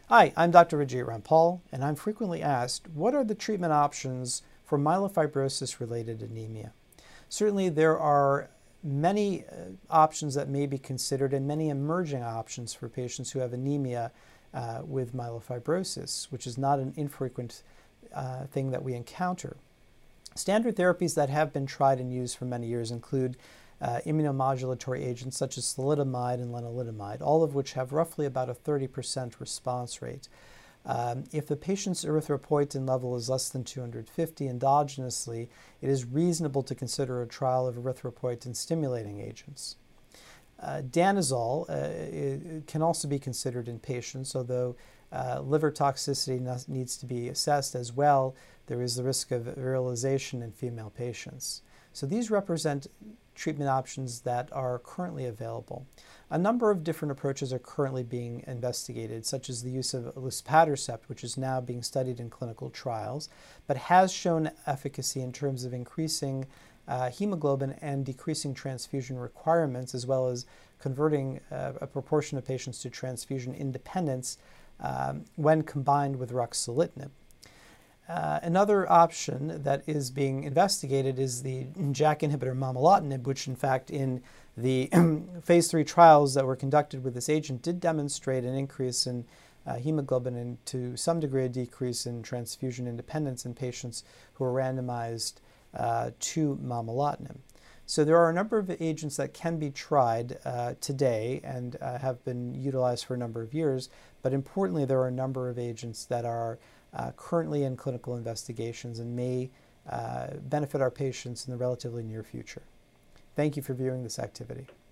Hi, I'm Dr. Rajiv Rampal, and I'm frequently asked, what are the treatment options for myelofibrosis-related anemia? Certainly there are many options that may be considered and many emerging options for patients who have anemia with myelofibrosis, which is not an infrequent thing that we encounter. Standard therapies that have been tried and used for many years include immunomodulatory agents such as thalidomide and lenalidomide, all of which have roughly about a 30% response rate. If the patient's erythropoietin level is less than 250 endogenously, it is reasonable to consider a trial of erythropoietin stimulating agents. Danazol can also be considered in patients, although liver toxicity needs to be assessed as well. There is the risk of virilization in female patients. So these represent treatment options that are currently available. A number of different approaches are currently being investigated, such as the use of luspatercept, which is now being studied in clinical trials, but has shown efficacy in terms of increasing hemoglobin and decreasing transfusion requirements, as well as converting a proportion of patients to transfusion independence when combined with ruxolitinib. Another option that is being investigated is the JAK inhibitor momelotinib, which in fact in the phase 3 trials that were conducted with this agent did demonstrate an increase in hemoglobin and to some degree a decrease in transfusion independence in patients who were randomized to momelotinib. So there are a number of agents that can be tried today and have been utilized for a number of years, but importantly there are a number of agents that are currently in clinical investigations and may benefit our patients in the relatively near future. Thank you for viewing this activity.